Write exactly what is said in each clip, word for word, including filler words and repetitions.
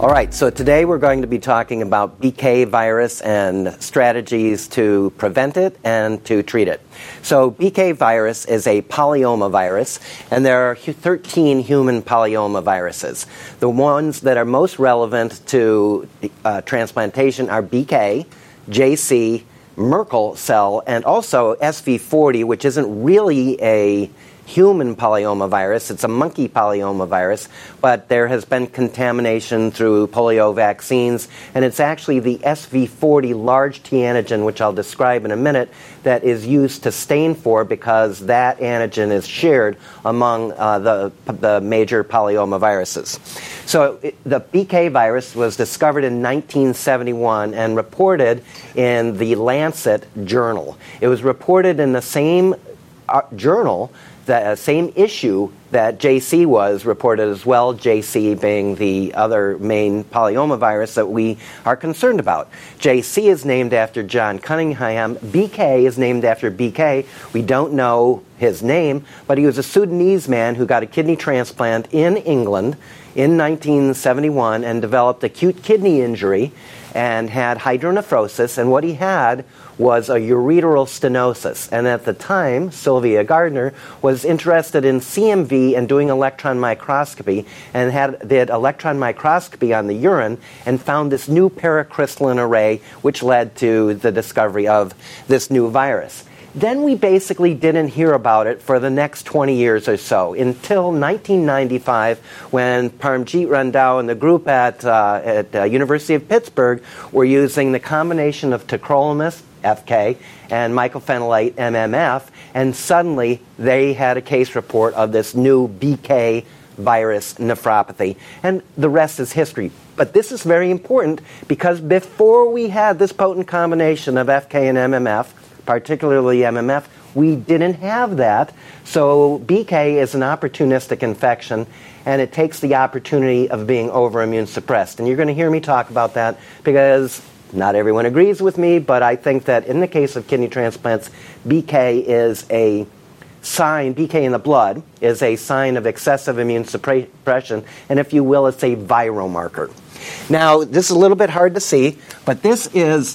All right, so today we're going to be talking about B K virus and strategies to prevent it and to treat it. So B K virus is a polyoma virus, and there are thirteen human polyoma viruses. The ones that are most relevant to uh, transplantation are B K, J C, Merkel cell, and also S V forty, which isn't really a human polyoma virus. It's a monkey polyoma virus, but there has been contamination through polio vaccines, and it's actually the S V forty large T antigen, which I'll describe in a minute, that is used to stain for because that antigen is shared among uh, the, the major polyoma viruses. So it, the B K virus was discovered in nineteen seventy-one and reported in the Lancet journal. It was reported in the same uh, journal, the same issue that J C was reported as well, J C being the other main polyoma virus that we are concerned about. J C is named after John Cunningham. B K is named after B K. We don't know his name, but he was a Sudanese man who got a kidney transplant in England in nineteen seventy-one and developed acute kidney injury and had hydronephrosis, and what he had was a ureteral stenosis. And at the time, Sylvia Gardner was interested in C M V and doing electron microscopy, and had did electron microscopy on the urine and found this new paracrystalline array, which led to the discovery of this new virus. Then we basically didn't hear about it for the next twenty years or so, until nineteen ninety-five, when Parmjit Randhawa and the group at uh, at uh, University of Pittsburgh were using the combination of tacrolimus, F K, and mycophenolate, M M F, and suddenly they had a case report of this new B K virus nephropathy, and the rest is history. But this is very important because before we had this potent combination of F K and M M F, particularly M M F, we didn't have that. So B K is an opportunistic infection, and it takes the opportunity of being over-immune suppressed. And you're going to hear me talk about that because not everyone agrees with me, but I think that in the case of kidney transplants, B K is a sign, B K in the blood is a sign of excessive immune suppression, and if you will, it's a viromarker. Now, this is a little bit hard to see, but this is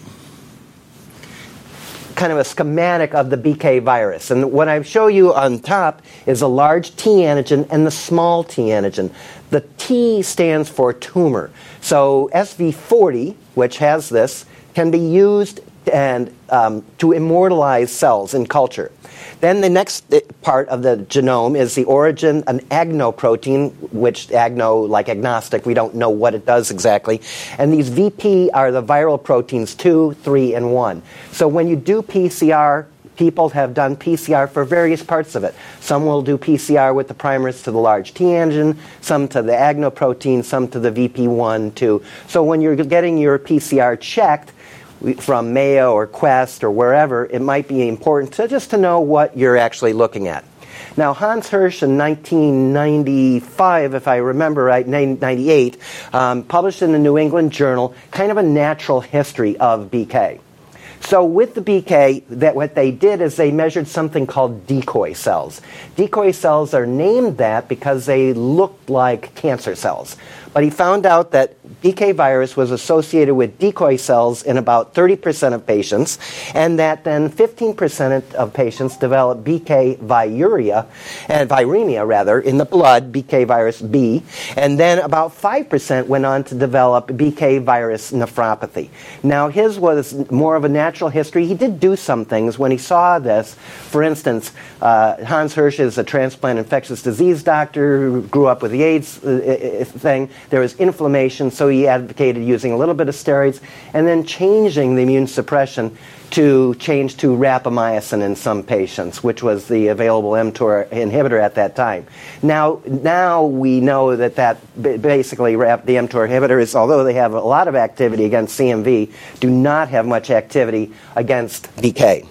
kind of a schematic of the B K virus. And what I show you on top is a large T antigen and the small T antigen. The T stands for tumor. So S V forty, which has this, can be used and um, to immortalize cells in culture. Then the next part of the genome is the origin, an agnoprotein, which agno, like agnostic, we don't know what it does exactly. And these V P are the viral proteins two, three, and one. So when you do P C R, people have done P C R for various parts of it. Some will do P C R with the primers to the large T antigen, some to the agnoprotein, some to the V P one, two. So when you're getting your P C R checked, from Mayo or Quest or wherever, it might be important to just to know what you're actually looking at. Now, Hans Hirsch in nineteen ninety-five, if I remember right, ninety-eight, um, published in the New England Journal kind of a natural history of B K. So with the B K, that what they did is they measured something called decoy cells. Decoy cells are named that because they looked like cancer cells. But he found out that B K virus was associated with decoy cells in about thirty percent of patients, and that then fifteen percent of patients developed B K viruria, and viremia rather, in the blood, B K virus B, and then about five percent went on to develop B K virus nephropathy. Now his was more of a natural history. He did do some things when he saw this. For instance, uh, Hans Hirsch is a transplant infectious disease doctor who grew up with the AIDS uh, thing. There was inflammation, so he advocated using a little bit of steroids and then changing the immune suppression to change to rapamycin in some patients, which was the available mTOR inhibitor at that time. Now, now we know that that basically the mTOR inhibitors, although they have a lot of activity against C M V, do not have much activity against B K.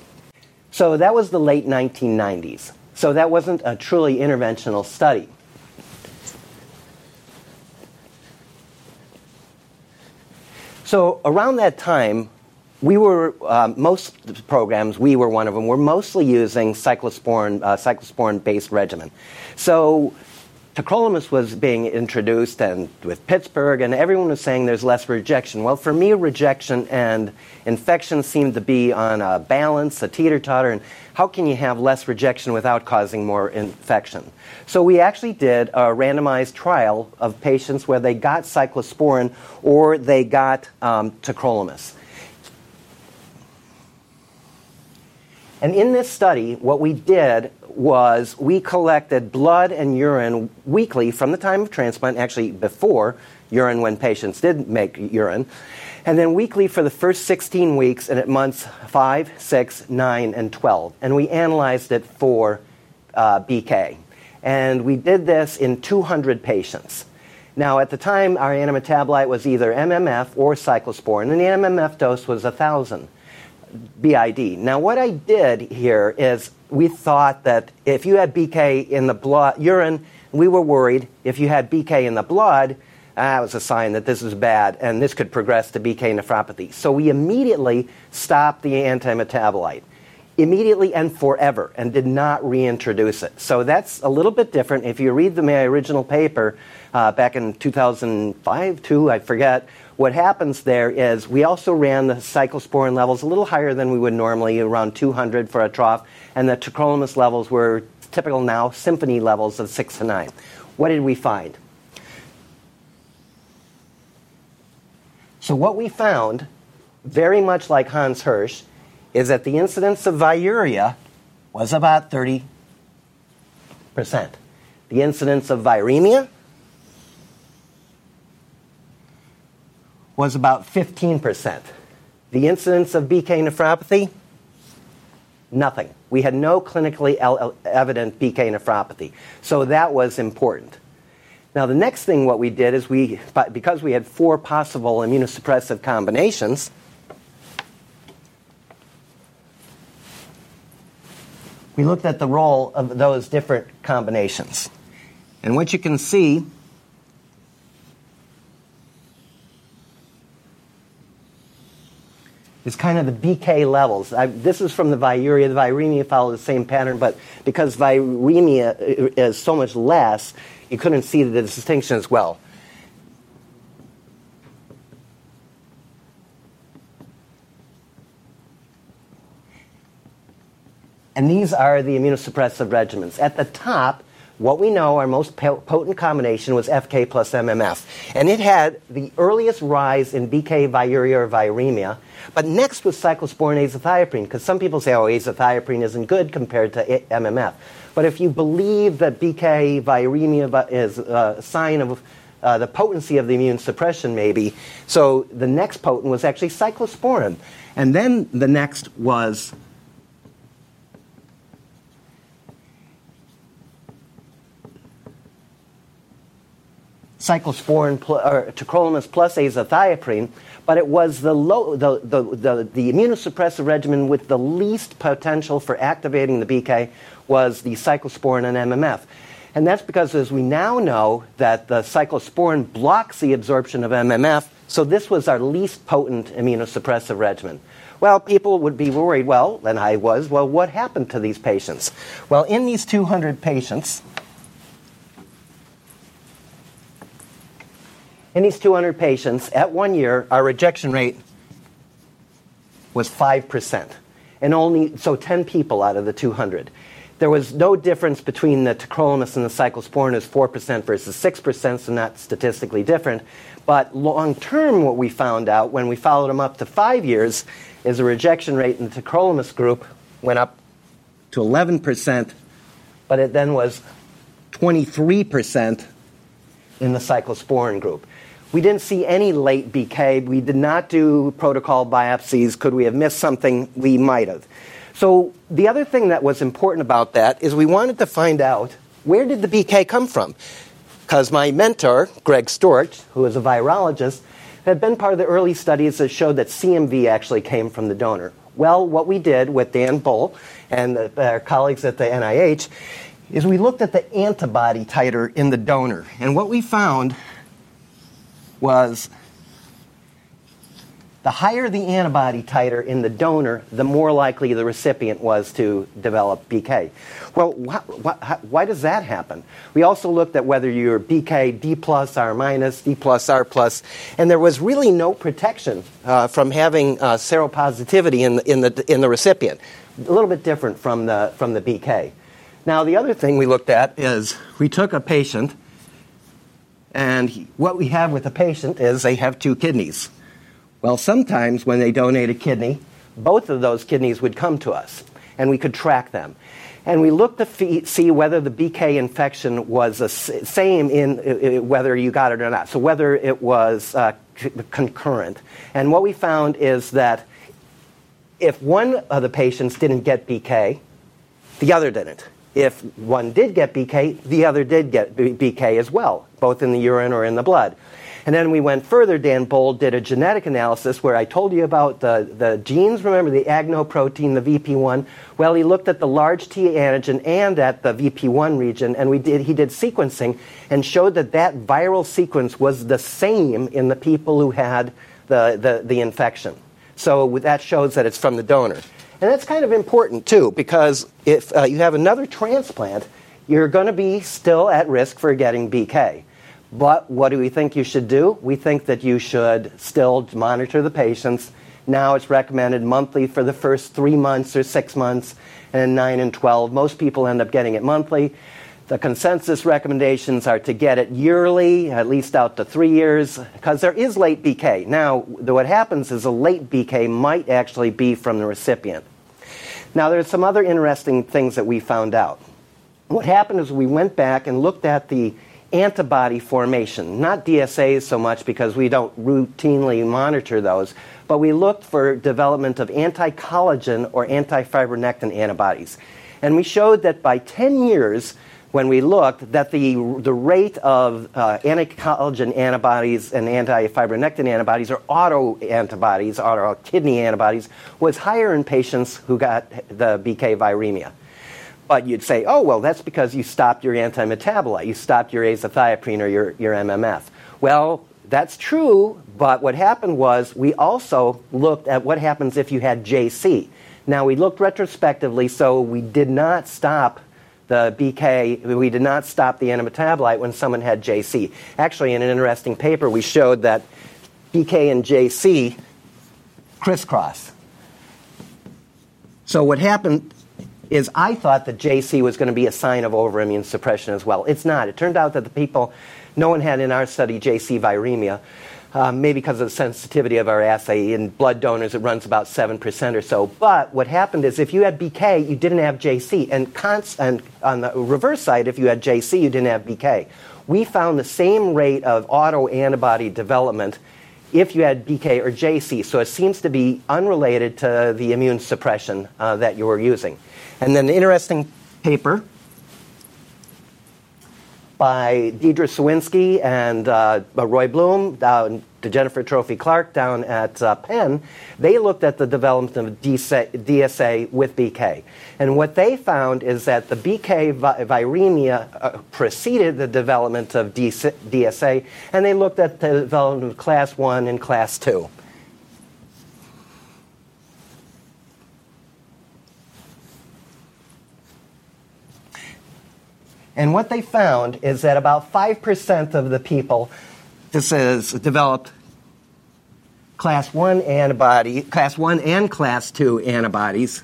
So that was the late nineteen nineties. So that wasn't a truly interventional study. So around that time, we were, uh, most programs, we were one of them, were mostly using cyclosporin, uh, cyclosporin-based regimen. So tacrolimus was being introduced, and with Pittsburgh, and everyone was saying there's less rejection. Well, for me, rejection and infection seemed to be on a balance, a teeter-totter, and how can you have less rejection without causing more infection? So we actually did a randomized trial of patients where they got cyclosporin or they got um, tacrolimus. And in this study, what we did was we collected blood and urine weekly from the time of transplant, actually before urine when patients did make urine, and then weekly for the first sixteen weeks and at months five, six, nine, and twelve. And we analyzed it for uh, B K. And we did this in two hundred patients. Now, at the time, our antimetabolite was either M M F or cyclosporin, and the M M F dose was one thousand B I D. Now, what I did here is we thought that if you had B K in the blood, urine, we were worried if you had B K in the blood, that was a sign that this is bad and this could progress to B K nephropathy. So we immediately stopped the antimetabolite, immediately and forever, and did not reintroduce it. So that's a little bit different. If you read the, my original paper uh, back in two thousand five, two, I forget, what happens there is we also ran the cyclosporin levels a little higher than we would normally, around two hundred for a trough, and the tacrolimus levels were typical now symphony levels of six to nine. What did we find? So what we found, very much like Hans Hirsch, is that the incidence of viruria was about thirty percent. The incidence of viremia was about fifteen percent. The incidence of B K nephropathy, nothing. We had no clinically evident B K nephropathy. So that was important. Now, the next thing what we did is we, because we had four possible immunosuppressive combinations, we looked at the role of those different combinations. And what you can see is kind of the B K levels. I, this is from the viruria. The viremia followed the same pattern, but because viremia is so much less, you couldn't see the distinction as well. And these are the immunosuppressive regimens. At the top, what we know our most potent combination was F K plus M M F. And it had the earliest rise in B K viruria or viremia. But next was cyclosporin azathioprine, because some people say, oh, azathioprine isn't good compared to M M F. But if you believe that B K viremia is a sign of uh, the potency of the immune suppression, maybe, so the next potent was actually cyclosporin. And then the next was cyclosporin pl- or tacrolimus plus azathioprine, but it was the, low, the, the, the, the immunosuppressive regimen with the least potential for activating the B K was the cyclosporin and M M F. And that's because, as we now know, that the cyclosporin blocks the absorption of M M F, so this was our least potent immunosuppressive regimen. Well, people would be worried, well, and I was, well, what happened to these patients? Well, in these two hundred patients, In these two hundred patients, at one year, our rejection rate was five percent. And only, so ten people out of the two hundred. There was no difference between the tacrolimus and the cyclosporin. It was four percent versus six percent, so not statistically different. But long-term, what we found out when we followed them up to five years is the rejection rate in the tacrolimus group went up to eleven percent, but it then was twenty-three percent in the cyclosporin group. We didn't see any late B K. We did not do protocol biopsies. Could we have missed something? We might have. So the other thing that was important about that is we wanted to find out, where did the B K come from? Because my mentor, Greg Storch, who is a virologist, had been part of the early studies that showed that C M V actually came from the donor. Well, what we did with Dan Bull and the, our colleagues at the N I H is we looked at the antibody titer in the donor. And what we found was The higher the antibody titer in the donor, the more likely the recipient was to develop B K. Well, wh- wh- why does that happen? We also looked at whether you're B K D plus, R minus, D plus, R plus, and there was really no protection uh, from having uh, seropositivity in the, in the in the recipient. A little bit different from the from the B K. Now, the other thing we looked at is we took a patient, and he, what we have with the patient is they have two kidneys. Well, sometimes when they donate a kidney, both of those kidneys would come to us, and we could track them. And we looked to fee- see whether the B K infection was the s- same in uh, whether you got it or not, so whether it was uh, c- concurrent. And what we found is that if one of the patients didn't get B K, the other didn't. If one did get B K, the other did get B K as well, both in the urine or in the blood. And then we went further. Dan Bold did a genetic analysis where I told you about the, the genes. Remember the agnoprotein, the V P one? Well, he looked at the large T antigen and at the V P one region, and we did, he did sequencing and showed that that viral sequence was the same in the people who had the, the, the infection. So that shows that it's from the donor. And that's kind of important, too, because if uh, you have another transplant, you're going to be still at risk for getting B K. But what do we think you should do? We think that you should still monitor the patients. Now it's recommended monthly for the first three months or six months, and then nine and twelve. Most people end up getting it monthly. The consensus recommendations are to get it yearly, at least out to three years, because there is late B K. Now, what happens is a late B K might actually be from the recipient. Now, there's some other interesting things that we found out. What happened is we went back and looked at the antibody formation, not D S As so much because we don't routinely monitor those, but we looked for development of anti-collagen or anti-fibronectin antibodies. And we showed that by ten years, when we looked, that the, the rate of uh, anti-collagen antibodies and anti-fibronectin antibodies, or autoantibodies, auto kidney antibodies, was higher in patients who got the B K viremia. But you'd say, oh, well, that's because you stopped your antimetabolite. You stopped your azathioprine or your, your M M F. Well, that's true, but what happened was we also looked at what happens if you had J C. Now, we looked retrospectively, so we did not stop the B K, we did not stop the antimetabolite when someone had J C. Actually, in an interesting paper, we showed that B K and J C crisscross. So what happened is I thought that J C was going to be a sign of overimmune suppression as well. It's not. It turned out that the people, no one had in our study J C viremia, um, maybe because of the sensitivity of our assay. In blood donors, it runs about seven percent or so. But what happened is if you had B K, you didn't have J C. And, cons- and on the reverse side, if you had J C, you didn't have B K. We found the same rate of autoantibody development if you had B K or J C. So it seems to be unrelated to the immune suppression uh, that you were using. And then an interesting paper by Deidre Sawinski and uh, Roy Bloom, down to Jennifer Trophy Clark down at uh, Penn. They looked at the development of D S A with B K. And what they found is that the B K vi- viremia uh, preceded the development of D S A, and they looked at the development of class one and class two. And what they found is that about five percent of the people, this is developed class one antibody, class one and class two antibodies,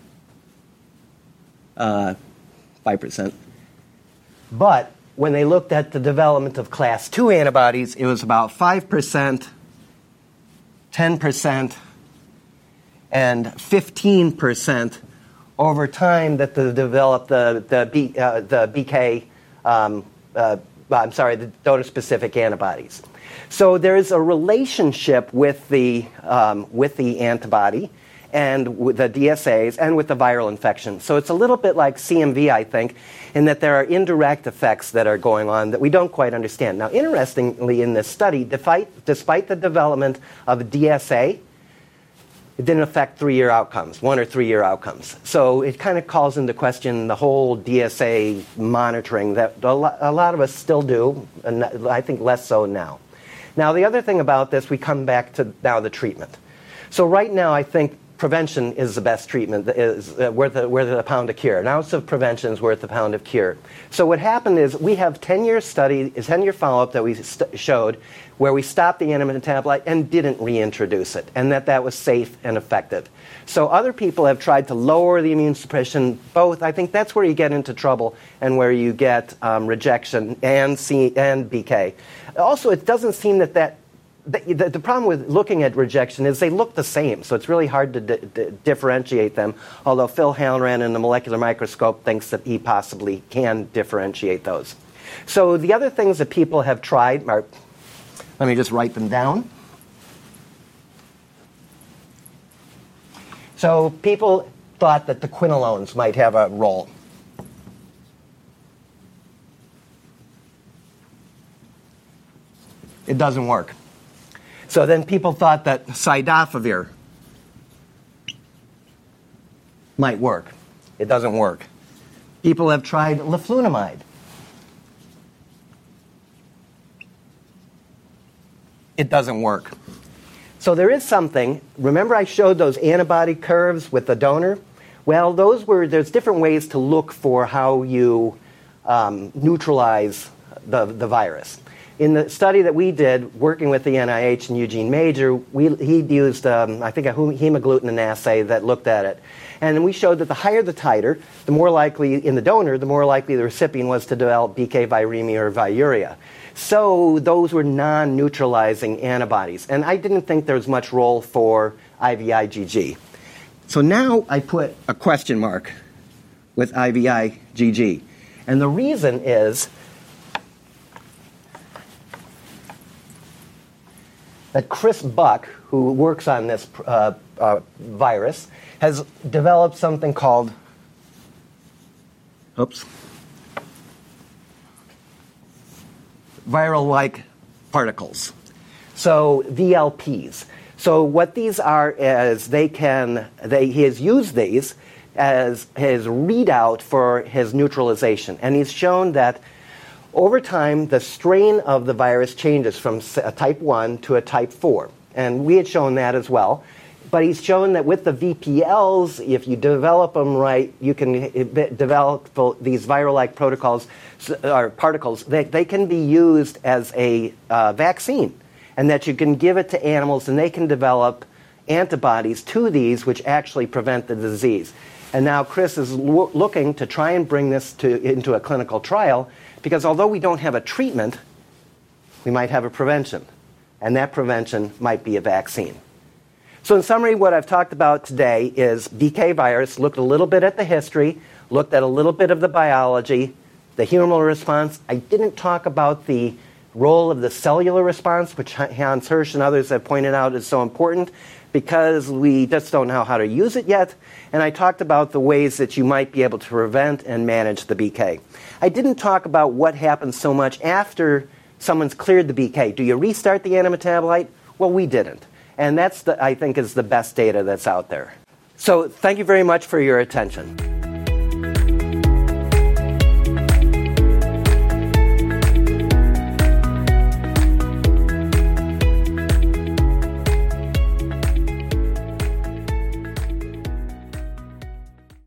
uh, five percent. But when they looked at the development of class two antibodies, it was about five percent, ten percent, and fifteen percent over time that the developed the the, B, uh, the B K, um, uh, I'm sorry, the donor-specific antibodies. So there is a relationship with the um, with the antibody and with the D S As and with the viral infection. So it's a little bit like C M V, I think, in that there are indirect effects that are going on that we don't quite understand. Now, interestingly, in this study, despite despite the development of D S A, it didn't affect three-year outcomes, one or three-year outcomes. So it kind of calls into question the whole D S A monitoring that a lot of us still do, and I think less so now. Now, the other thing about this, we come back to now the treatment. So right now, I think prevention is the best treatment, is uh, worth, a, worth a pound of cure. An ounce of prevention is worth a pound of cure. So what happened is we have ten-year study, a ten-year follow-up that we st- showed where we stopped the antimetabolite and didn't reintroduce it, and that that was safe and effective. So other people have tried to lower the immune suppression, both. I think that's where you get into trouble and where you get um, rejection and, C- and B K. Also, it doesn't seem that that The, the, the problem with looking at rejection is they look the same, so it's really hard to di- di- differentiate them, although Phil Halloran in the molecular microscope thinks that he possibly can differentiate those. So the other things that people have tried are, let me just write them down. So people thought that the quinolones might have a role. It doesn't work. So then people thought that cidofovir might work. It doesn't work. People have tried leflunomide. It doesn't work. So there is something. Remember I showed those antibody curves with the donor? Well, those were, there's different ways to look for how you um, neutralize the, the virus. In the study that we did, working with the N I H and Eugene Major, we, he used, um, I think, a hemagglutinin assay that looked at it. And we showed that the higher the titer, the more likely, in the donor, the more likely the recipient was to develop B K viremia or viruria. So those were non-neutralizing antibodies. And I didn't think there was much role for I V I G G. So now I put a question mark with I V I G G. And the reason is that Chris Buck, who works on this uh, uh, virus, has developed something called, oops, viral-like particles. So V L Ps. So what these are is they can, they, he has used these as his readout for his neutralization. And he's shown that over time, the strain of the virus changes from a type one to a type four. And we had shown that as well. But he's shown that with the V P Ls, if you develop them right, you can develop these viral-like protocols or particles. They, they can be used as a uh, vaccine, and that you can give it to animals, and they can develop antibodies to these, which actually prevent the disease. And now Chris is lo- looking to try and bring this to, into a clinical trial, because although we don't have a treatment, we might have a prevention. And that prevention might be a vaccine. So in summary, what I've talked about today is B K virus, looked a little bit at the history, looked at a little bit of the biology, the humoral response. I didn't talk about the role of the cellular response, which Hans Hirsch and others have pointed out is so important, because we just don't know how to use it yet. And I talked about the ways that you might be able to prevent and manage the B K. I didn't talk about what happens so much after someone's cleared the B K. Do you restart the antimetabolite? Well, we didn't. And that's, the, I think, is the best data that's out there. So thank you very much for your attention.